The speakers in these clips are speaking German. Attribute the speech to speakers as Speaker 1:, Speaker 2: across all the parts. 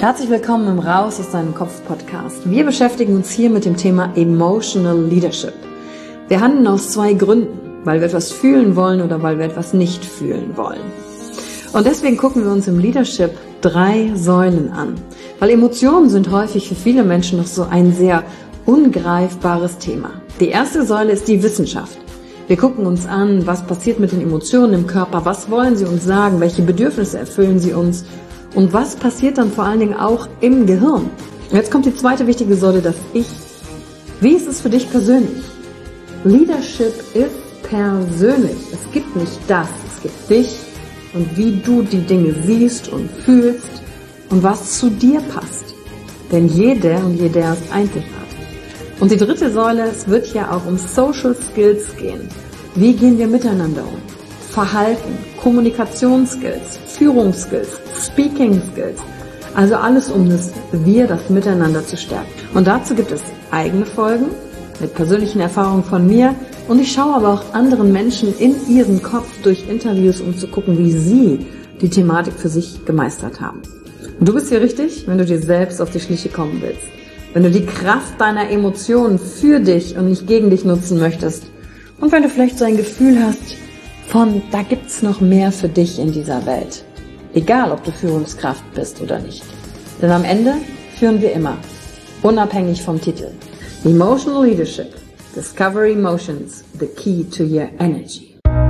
Speaker 1: Herzlich willkommen im Raus aus deinem Kopf Podcast. Wir beschäftigen uns hier mit dem Thema Emotional Leadership. Wir handeln aus zwei Gründen, weil wir etwas fühlen wollen oder weil wir etwas nicht fühlen wollen. Und deswegen gucken wir uns im Leadership 3 Säulen an, weil Emotionen sind häufig für viele Menschen noch so ein sehr ungreifbares Thema. Die erste Säule ist die Wissenschaft. Wir gucken uns an, was passiert mit den Emotionen im Körper, was wollen sie uns sagen, welche Bedürfnisse erfüllen sie uns und was passiert dann vor allen Dingen auch im Gehirn. Und jetzt kommt die zweite wichtige Säule, das Ich. Wie ist es für dich persönlich? Leadership ist persönlich. Es gibt nicht das, es gibt dich und wie du die Dinge siehst und fühlst und was zu dir passt. Denn jeder und jeder ist einzigartig. Und die dritte Säule, es wird ja auch um Social Skills gehen. Wie gehen wir miteinander um? Verhalten, Kommunikationsskills, Führungsskills, Speaking Skills. Also alles, um das Miteinander zu stärken. Und dazu gibt es eigene Folgen mit persönlichen Erfahrungen von mir. Und ich schaue aber auch anderen Menschen in ihren Kopf durch Interviews, um zu gucken, wie sie die Thematik für sich gemeistert haben. Und du bist hier richtig, wenn du dir selbst auf die Schliche kommen willst. Wenn du die Kraft deiner Emotionen für dich und nicht gegen dich nutzen möchtest. Und wenn du vielleicht so ein Gefühl hast von, da gibt's noch mehr für dich in dieser Welt. Egal, ob du Führungskraft bist oder nicht. Denn am Ende führen wir immer, unabhängig vom Titel. Emotional Leadership. Discover Emotions, the key to your energy.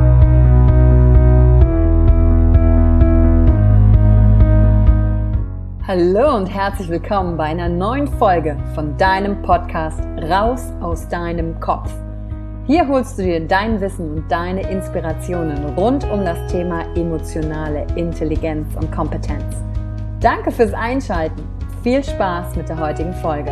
Speaker 1: Hallo und herzlich willkommen bei einer neuen Folge von deinem Podcast Raus aus deinem Kopf. Hier holst du dir dein Wissen und deine Inspirationen rund um das Thema emotionale Intelligenz und Kompetenz. Danke fürs Einschalten. Viel Spaß mit der heutigen Folge.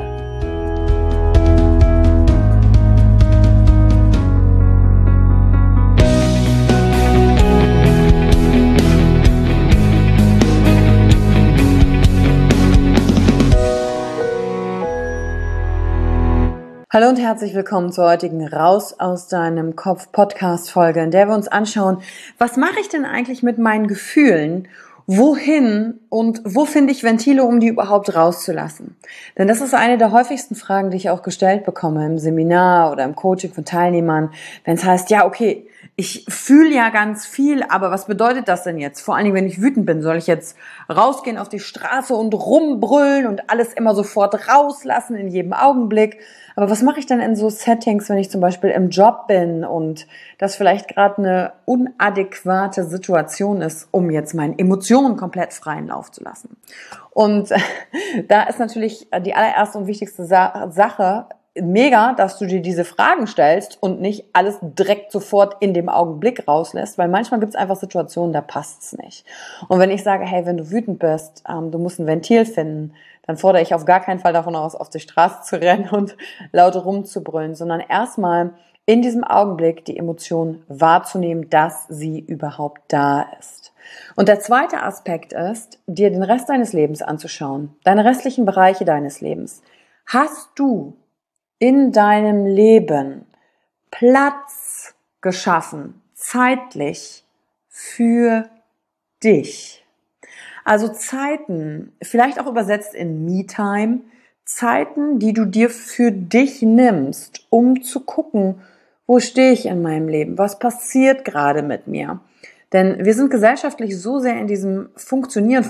Speaker 1: Hallo und herzlich willkommen zur heutigen Raus aus deinem Kopf Podcast-Folge, in der wir uns anschauen, was mache ich denn eigentlich mit meinen Gefühlen, wohin und wo finde ich Ventile, um die überhaupt rauszulassen? Denn das ist eine der häufigsten Fragen, die ich auch gestellt bekomme im Seminar oder im Coaching von Teilnehmern, wenn es heißt, ja okay, ich fühle ja ganz viel, aber was bedeutet das denn jetzt? Vor allen Dingen, wenn ich wütend bin, soll ich jetzt rausgehen auf die Straße und rumbrüllen und alles immer sofort rauslassen in jedem Augenblick? Aber was mache ich denn in so Settings, wenn ich zum Beispiel im Job bin und das vielleicht gerade eine unadäquate Situation ist, um jetzt meinen Emotionen komplett freien Lauf zu lassen? Und da ist natürlich die allererste und wichtigste Sache, mega, dass du dir diese Fragen stellst und nicht alles direkt sofort in dem Augenblick rauslässt, weil manchmal gibt es einfach Situationen, da passt's nicht. Und wenn ich sage, hey, wenn du wütend bist, du musst ein Ventil finden, dann fordere ich auf gar keinen Fall davon aus, auf die Straße zu rennen und laut rumzubrüllen, sondern erstmal in diesem Augenblick die Emotion wahrzunehmen, dass sie überhaupt da ist. Und der zweite Aspekt ist, dir den Rest deines Lebens anzuschauen, deine restlichen Bereiche deines Lebens. Hast du in deinem Leben Platz geschaffen, zeitlich, für dich? Also Zeiten, vielleicht auch übersetzt in Me-Time, Zeiten, die du dir für dich nimmst, um zu gucken, wo stehe ich in meinem Leben, was passiert gerade mit mir. Denn wir sind gesellschaftlich so sehr in diesem Funktionieren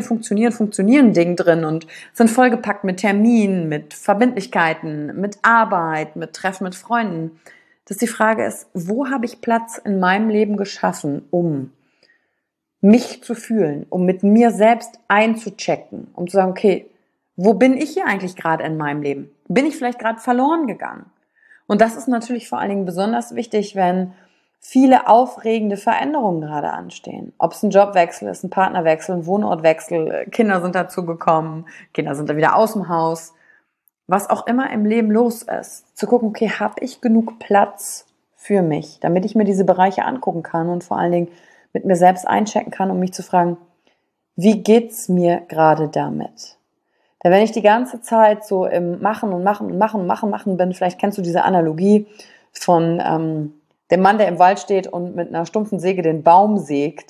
Speaker 1: Ding drin und sind vollgepackt mit Terminen, mit Verbindlichkeiten, mit Arbeit, mit Treffen mit Freunden, dass die Frage ist, wo habe ich Platz in meinem Leben geschaffen, um mich zu fühlen, um mit mir selbst einzuchecken, um zu sagen, okay, wo bin ich hier eigentlich gerade in meinem Leben? Bin ich vielleicht gerade verloren gegangen? Und das ist natürlich vor allen Dingen besonders wichtig, wenn viele aufregende Veränderungen gerade anstehen. Ob es ein Jobwechsel ist, ein Partnerwechsel, ein Wohnortwechsel, Kinder sind dazugekommen, Kinder sind da wieder aus dem Haus. Was auch immer im Leben los ist, zu gucken, okay, habe ich genug Platz für mich, damit ich mir diese Bereiche angucken kann und vor allen Dingen mit mir selbst einchecken kann, um mich zu fragen, wie geht's mir gerade damit? Denn wenn ich die ganze Zeit so im Machen bin, vielleicht kennst du diese Analogie von dem Mann, der im Wald steht und mit einer stumpfen Säge den Baum sägt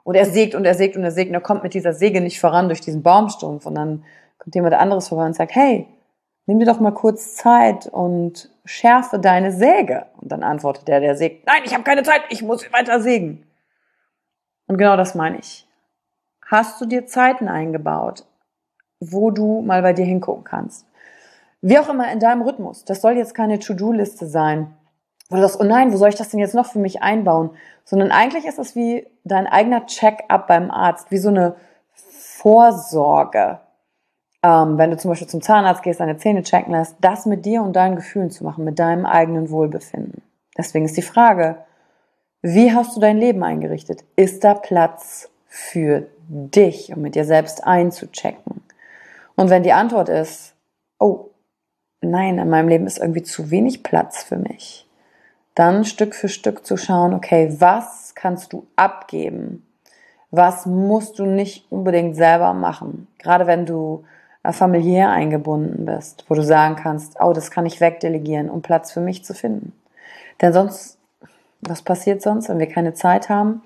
Speaker 1: Und er sägt und er sägt und er sägt und er kommt mit dieser Säge nicht voran durch diesen Baumstumpf. Und dann kommt jemand anderes vorbei und sagt, hey, nimm dir doch mal kurz Zeit und schärfe deine Säge. Und dann antwortet der sägt, nein, ich habe keine Zeit, ich muss weiter sägen. Und genau das meine ich. Hast du dir Zeiten eingebaut, wo du mal bei dir hingucken kannst? Wie auch immer in deinem Rhythmus. Das soll jetzt keine To-Do-Liste sein, wo du sagst, oh nein, wo soll ich das denn jetzt noch für mich einbauen? Sondern eigentlich ist es wie dein eigener Check-up beim Arzt, wie so eine Vorsorge. Wenn du zum Beispiel zum Zahnarzt gehst, deine Zähne checken lässt, das mit dir und deinen Gefühlen zu machen, mit deinem eigenen Wohlbefinden. Deswegen ist die Frage, wie hast du dein Leben eingerichtet? Ist da Platz für dich, um mit dir selbst einzuchecken? Und wenn die Antwort ist, oh, nein, in meinem Leben ist irgendwie zu wenig Platz für mich, dann Stück für Stück zu schauen, okay, was kannst du abgeben? Was musst du nicht unbedingt selber machen? Gerade wenn du familiär eingebunden bist, wo du sagen kannst, oh, das kann ich wegdelegieren, um Platz für mich zu finden. Denn sonst, was passiert sonst, wenn wir keine Zeit haben?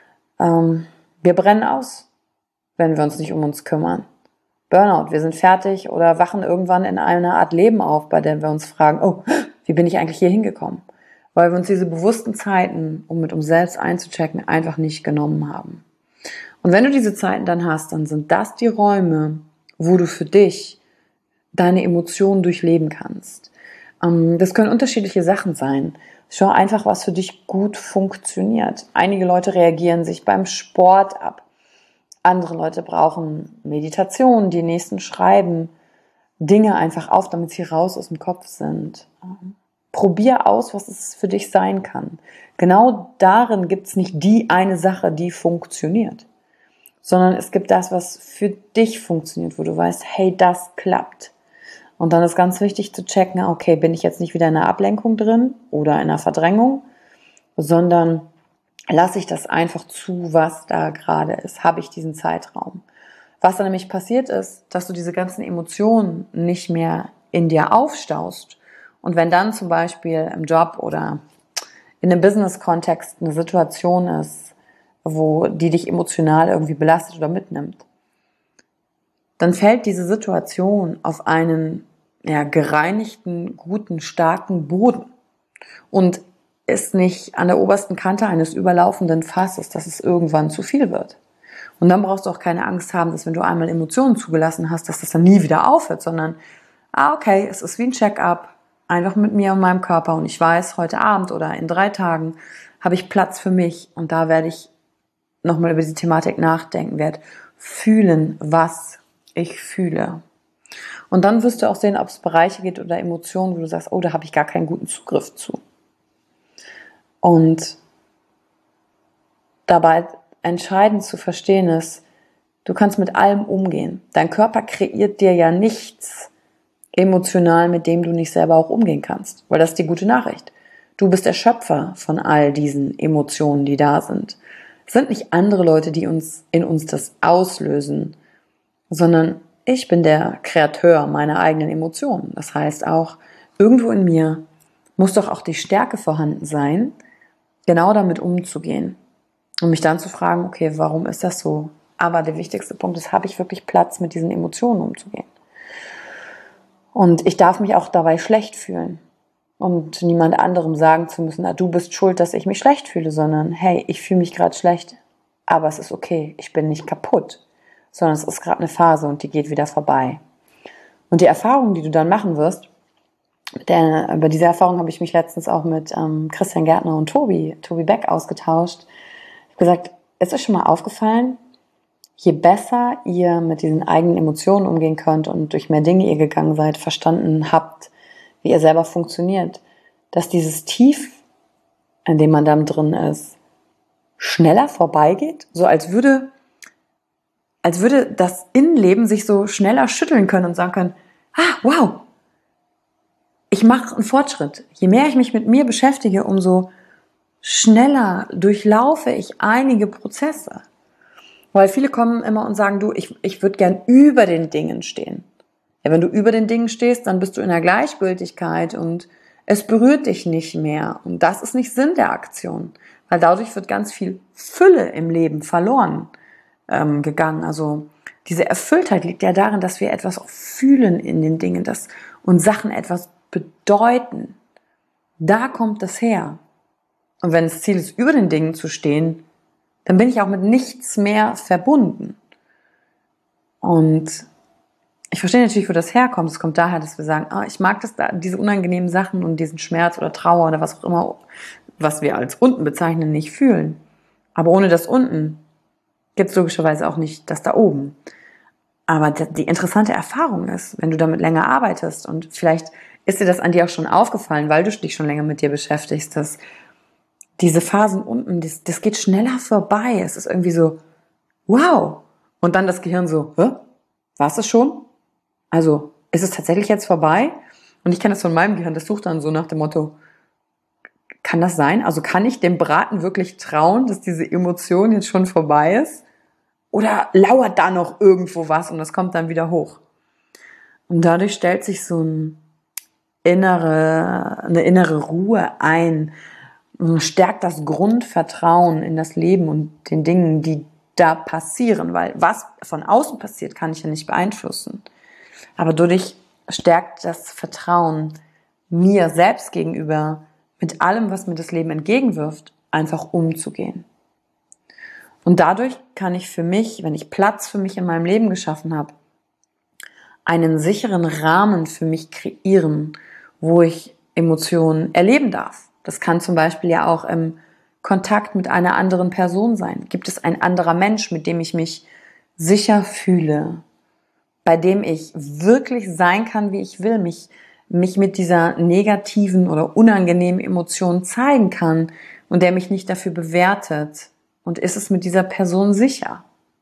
Speaker 1: Wir brennen aus, wenn wir uns nicht um uns kümmern. Burnout, wir sind fertig oder wachen irgendwann in einer Art Leben auf, bei der wir uns fragen, oh, wie bin ich eigentlich hier hingekommen? Weil wir uns diese bewussten Zeiten, um mit uns selbst einzuchecken, einfach nicht genommen haben. Und wenn du diese Zeiten dann hast, dann sind das die Räume, wo du für dich deine Emotionen durchleben kannst. Das können unterschiedliche Sachen sein. Schau einfach, was für dich gut funktioniert. Einige Leute reagieren sich beim Sport ab. Andere Leute brauchen Meditation, die nächsten schreiben Dinge einfach auf, damit sie raus aus dem Kopf sind. Probier aus, was es für dich sein kann. Genau darin gibt es nicht die eine Sache, die funktioniert, sondern es gibt das, was für dich funktioniert, wo du weißt, hey, das klappt. Und dann ist ganz wichtig zu checken, okay, bin ich jetzt nicht wieder in einer Ablenkung drin oder in einer Verdrängung, sondern lasse ich das einfach zu, was da gerade ist, habe ich diesen Zeitraum. Was dann nämlich passiert ist, dass du diese ganzen Emotionen nicht mehr in dir aufstaust. Und wenn dann zum Beispiel im Job oder in einem Business-Kontext eine Situation ist, wo die dich emotional irgendwie belastet oder mitnimmt, dann fällt diese Situation auf einen gereinigten, guten, starken Boden und ist nicht an der obersten Kante eines überlaufenden Fasses, dass es irgendwann zu viel wird. Und dann brauchst du auch keine Angst haben, dass wenn du einmal Emotionen zugelassen hast, dass das dann nie wieder aufhört, sondern, okay, es ist wie ein Check-up, einfach mit mir und meinem Körper und ich weiß, heute Abend oder in 3 Tagen habe ich Platz für mich und da werde ich nochmal über diese Thematik nachdenken, werde fühlen, was ich fühle. Und dann wirst du auch sehen, ob es Bereiche gibt oder Emotionen, wo du sagst, oh, da habe ich gar keinen guten Zugriff zu. Und dabei entscheidend zu verstehen ist, du kannst mit allem umgehen. Dein Körper kreiert dir ja nichts emotional, mit dem du nicht selber auch umgehen kannst. Weil das ist die gute Nachricht. Du bist der Schöpfer von all diesen Emotionen, die da sind. Es sind nicht andere Leute, die in uns das auslösen, sondern ich bin der Kreator meiner eigenen Emotionen. Das heißt auch, irgendwo in mir muss doch auch die Stärke vorhanden sein, genau damit umzugehen. Und mich dann zu fragen, okay, warum ist das so? Aber der wichtigste Punkt ist, habe ich wirklich Platz, mit diesen Emotionen umzugehen? Und ich darf mich auch dabei schlecht fühlen. Und niemand anderem sagen zu müssen, du bist schuld, dass ich mich schlecht fühle, sondern hey, ich fühle mich gerade schlecht, aber es ist okay, ich bin nicht kaputt, sondern es ist gerade eine Phase und die geht wieder vorbei. Und die Erfahrung, die du dann machen wirst, über diese Erfahrung habe ich mich letztens auch mit Christian Gärtner und Tobi Beck ausgetauscht. Ich habe gesagt, es ist schon mal aufgefallen, je besser ihr mit diesen eigenen Emotionen umgehen könnt und durch mehr Dinge ihr gegangen seid, verstanden habt, wie ihr selber funktioniert, dass dieses Tief, in dem man dann drin ist, schneller vorbeigeht, so als würde das Innenleben sich so schneller schütteln können und sagen können, wow, ich mache einen Fortschritt. Je mehr ich mich mit mir beschäftige, umso schneller durchlaufe ich einige Prozesse. Weil viele kommen immer und sagen, ich würde gern über den Dingen stehen. Ja, wenn du über den Dingen stehst, dann bist du in der Gleichgültigkeit und es berührt dich nicht mehr. Und das ist nicht Sinn der Aktion. weil dadurch wird ganz viel Fülle im Leben verloren gegangen. Also diese Erfülltheit liegt ja darin, dass wir etwas auch fühlen in den Dingen, dass uns Sachen etwas bedeuten. Da kommt es her. Und wenn das Ziel ist, über den Dingen zu stehen, dann bin ich auch mit nichts mehr verbunden. Und ich verstehe natürlich, wo das herkommt. Es kommt daher, dass wir sagen, ich mag das, diese unangenehmen Sachen und diesen Schmerz oder Trauer oder was auch immer, was wir als unten bezeichnen, nicht fühlen. Aber ohne das unten gibt es logischerweise auch nicht das da oben. Aber die interessante Erfahrung ist, wenn du damit länger arbeitest und vielleicht ist dir das an dir auch schon aufgefallen, weil du dich schon länger mit dir beschäftigst, dass diese Phasen unten, das geht schneller vorbei. Es ist irgendwie so, wow. Und dann das Gehirn so, war es das schon? Also, ist es tatsächlich jetzt vorbei? Und ich kenne das von meinem Gehirn, das sucht dann so nach dem Motto, kann das sein? Also kann ich dem Braten wirklich trauen, dass diese Emotion jetzt schon vorbei ist? Oder lauert da noch irgendwo was und das kommt dann wieder hoch? Und dadurch stellt sich so eine innere Ruhe ein, stärkt das Grundvertrauen in das Leben und den Dingen, die da passieren, weil was von außen passiert, kann ich ja nicht beeinflussen. Aber dadurch stärkt das Vertrauen mir selbst gegenüber, mit allem, was mir das Leben entgegenwirft, einfach umzugehen. Und dadurch kann ich für mich, wenn ich Platz für mich in meinem Leben geschaffen habe, einen sicheren Rahmen für mich kreieren, wo ich Emotionen erleben darf. Das kann zum Beispiel ja auch im Kontakt mit einer anderen Person sein. Gibt es ein anderer Mensch, mit dem ich mich sicher fühle, bei dem ich wirklich sein kann, wie ich will, mich mit dieser negativen oder unangenehmen Emotion zeigen kann und der mich nicht dafür bewertet? Und ist es mit dieser Person sicher?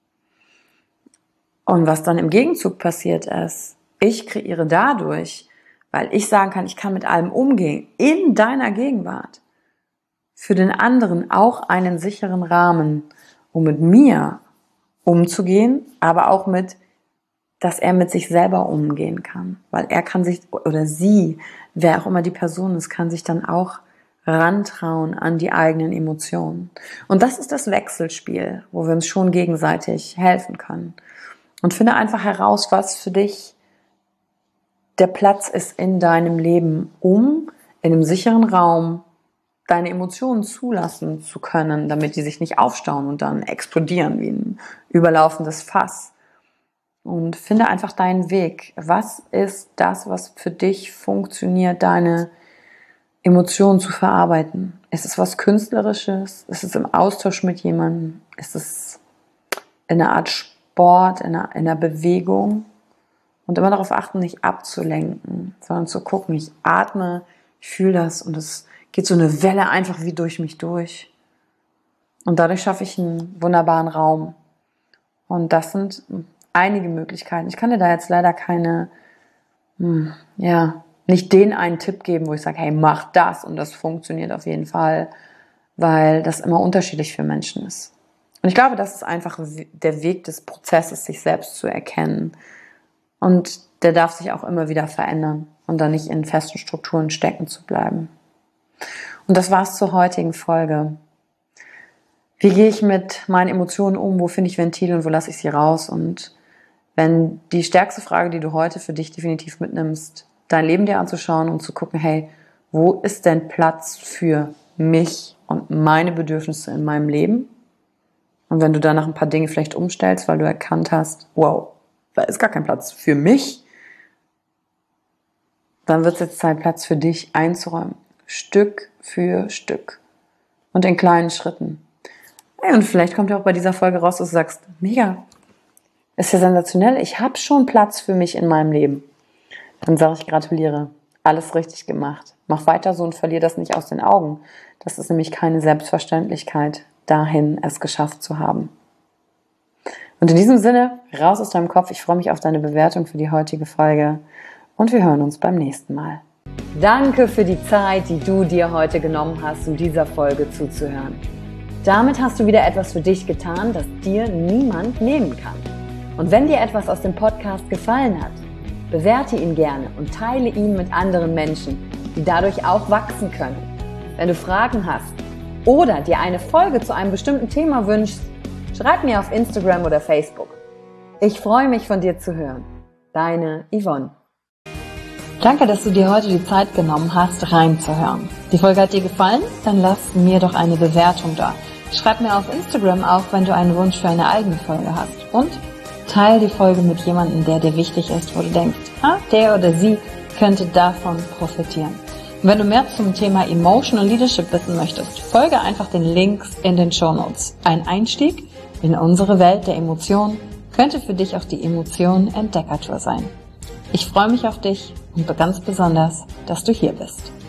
Speaker 1: Und was dann im Gegenzug passiert ist, ich kreiere dadurch, weil ich sagen kann, ich kann mit allem umgehen, in deiner Gegenwart, für den anderen auch einen sicheren Rahmen, um mit mir umzugehen, aber auch dass er mit sich selber umgehen kann. Weil er kann sich, oder sie, wer auch immer die Person ist, kann sich dann auch rantrauen an die eigenen Emotionen. Und das ist das Wechselspiel, wo wir uns schon gegenseitig helfen können. Und finde einfach heraus, was für dich der Platz ist in deinem Leben, um in einem sicheren Raum deine Emotionen zulassen zu können, damit die sich nicht aufstauen und dann explodieren wie ein überlaufendes Fass. Und finde einfach deinen Weg. Was ist das, was für dich funktioniert, deine Emotionen zu verarbeiten? Ist es was Künstlerisches? Ist es im Austausch mit jemandem? Ist es in einer Art Sport, in einer Bewegung? Und immer darauf achten, nicht abzulenken, sondern zu gucken, ich atme, ich fühle das und es geht so eine Welle einfach wie durch mich durch. Und dadurch schaffe ich einen wunderbaren Raum. Und das sind einige Möglichkeiten. Ich kann dir da jetzt leider nicht den einen Tipp geben, wo ich sage, hey, mach das und das funktioniert auf jeden Fall, weil das immer unterschiedlich für Menschen ist. Und ich glaube, das ist einfach der Weg des Prozesses, sich selbst zu erkennen. Und der darf sich auch immer wieder verändern und dann nicht in festen Strukturen stecken zu bleiben. Und das war's zur heutigen Folge. Wie gehe ich mit meinen Emotionen um? Wo finde ich Ventile und wo lasse ich sie raus? Und wenn die stärkste Frage, die du heute für dich definitiv mitnimmst, dein Leben dir anzuschauen und zu gucken, hey, wo ist denn Platz für mich und meine Bedürfnisse in meinem Leben? Und wenn du danach ein paar Dinge vielleicht umstellst, weil du erkannt hast, wow, da ist gar kein Platz für mich, dann wird es jetzt Zeit, Platz für dich einzuräumen. Stück für Stück. Und in kleinen Schritten. Hey, und vielleicht kommt ja auch bei dieser Folge raus, dass du sagst, mega, ist ja sensationell, ich habe schon Platz für mich in meinem Leben. Dann sage ich, gratuliere, alles richtig gemacht. Mach weiter so und verlier das nicht aus den Augen. Das ist nämlich keine Selbstverständlichkeit, dahin es geschafft zu haben. Und in diesem Sinne, raus aus deinem Kopf. Ich freue mich auf deine Bewertung für die heutige Folge und wir hören uns beim nächsten Mal. Danke für die Zeit, die du dir heute genommen hast, um dieser Folge zuzuhören. Damit hast du wieder etwas für dich getan, das dir niemand nehmen kann. Und wenn dir etwas aus dem Podcast gefallen hat, bewerte ihn gerne und teile ihn mit anderen Menschen, die dadurch auch wachsen können. Wenn du Fragen hast, oder dir eine Folge zu einem bestimmten Thema wünschst, schreib mir auf Instagram oder Facebook. Ich freue mich, von dir zu hören. Deine Yvonne. Danke, dass du dir heute die Zeit genommen hast, reinzuhören. Die Folge hat dir gefallen? Dann lass mir doch eine Bewertung da. Schreib mir auf Instagram auch, wenn du einen Wunsch für eine eigene Folge hast. Und teile die Folge mit jemandem, der dir wichtig ist, wo du denkst, der oder sie könnte davon profitieren. Und wenn du mehr zum Thema Emotional Leadership wissen möchtest, folge einfach den Links in den Shownotes. Ein Einstieg in unsere Welt der Emotionen könnte für dich auch die Emotionen-Entdeckertour sein. Ich freue mich auf dich und ganz besonders, dass du hier bist.